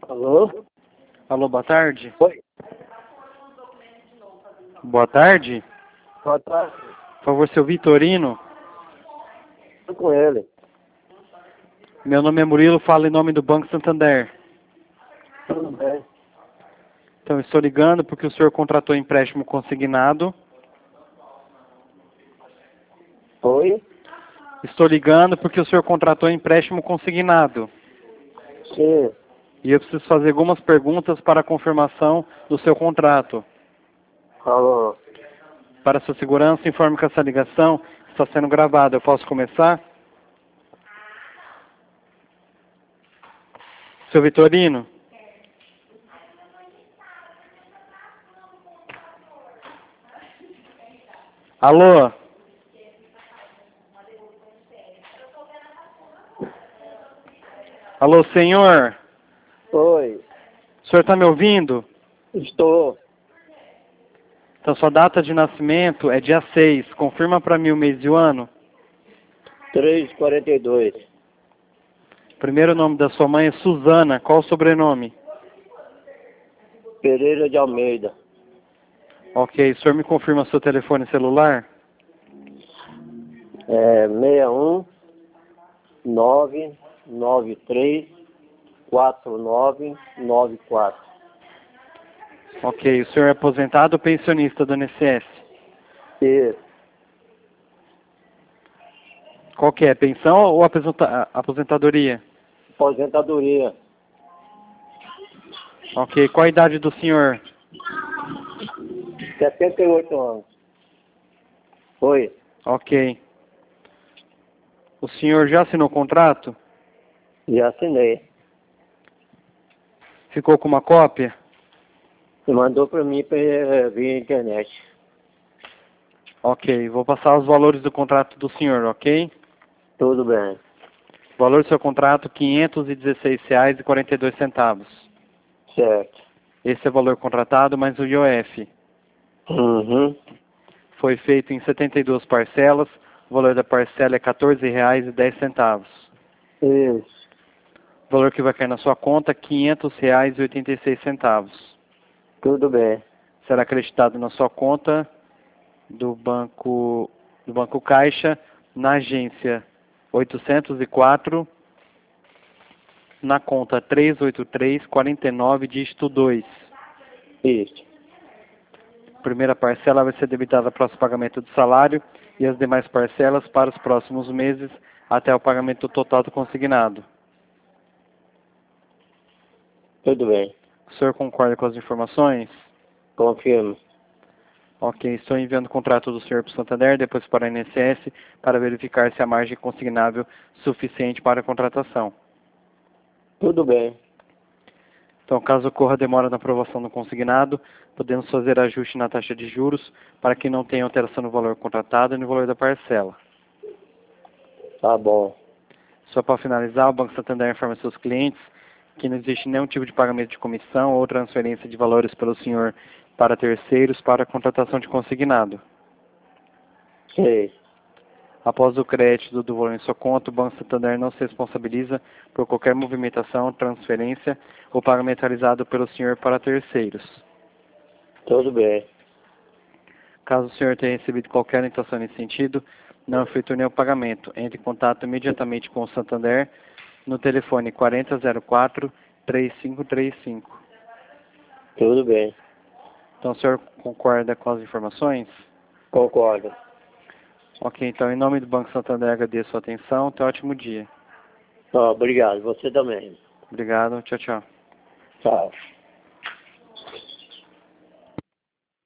Alô? Alô, boa tarde. Oi. Boa tarde. Boa tarde. Por favor, seu Vitorino. Estou com ele. Meu nome é Murilo, falo em nome do Banco Santander. Tudo bem. Então, estou ligando porque o senhor contratou empréstimo consignado. Oi? Estou ligando porque o senhor contratou empréstimo consignado. Sim. E eu preciso fazer algumas perguntas para a confirmação do seu contrato. Alô? Para sua segurança, informe que essa ligação está sendo gravada. Eu posso começar? Seu Vitorino? Alô? Alô, senhor? Oi. O senhor está me ouvindo? Estou. Então, sua data de nascimento é dia 6. Confirma para mim o mês e o ano. 3:42. Primeiro nome da sua mãe é Suzana. Qual o sobrenome? Pereira de Almeida. Ok. O senhor me confirma seu telefone celular? 61 993 4994. Ok. O senhor é aposentado ou pensionista do INSS? Isso. Qual que é? Pensão ou aposentadoria? Aposentadoria. Ok. Qual a idade do senhor? 78 anos. Oi. Ok. O senhor já assinou o contrato? Já assinei. Ficou com uma cópia? E mandou para mim via internet. Ok. Vou passar os valores do contrato do senhor, ok? Tudo bem. O valor do seu contrato, R$ 516,42. Certo. Esse é o valor contratado, mais o IOF. Uhum. Foi feito em 72 parcelas. O valor da parcela é R$ 14,10. Isso. O valor que vai cair na sua conta é R$ 500,86. Tudo bem. Será acreditado na sua conta do Banco Caixa, na agência 804, na conta 38349, dígito 2. Isso. A primeira parcela vai ser debitada para o pagamento do salário e as demais parcelas para os próximos meses até o pagamento total do consignado. Tudo bem. O senhor concorda com as informações? Confirmo. Ok, estou enviando o contrato do senhor para o Santander, depois para a INSS, para verificar se a margem consignável suficiente para a contratação. Tudo bem. Então, caso ocorra demora na aprovação do consignado, podemos fazer ajuste na taxa de juros para que não tenha alteração no valor contratado e no valor da parcela. Tá bom. Só para finalizar, o Banco Santander informa seus clientes que não existe nenhum tipo de pagamento de comissão ou transferência de valores pelo senhor para terceiros para a contratação de consignado. Sei. Após o crédito do valor em sua conta, o Banco Santander não se responsabiliza por qualquer movimentação, transferência ou pagamento realizado pelo senhor para terceiros. Tudo bem. Caso o senhor tenha recebido qualquer orientação nesse sentido, não efetue nenhum pagamento. Entre em contato imediatamente com o Santander no telefone 4004-3535. Tudo bem. Então, o senhor concorda com as informações? Concordo. Ok, então, em nome do Banco Santander, agradeço a sua atenção. Tenha um ótimo dia. Obrigado. Você também. Obrigado. Tchau, tchau. Tchau.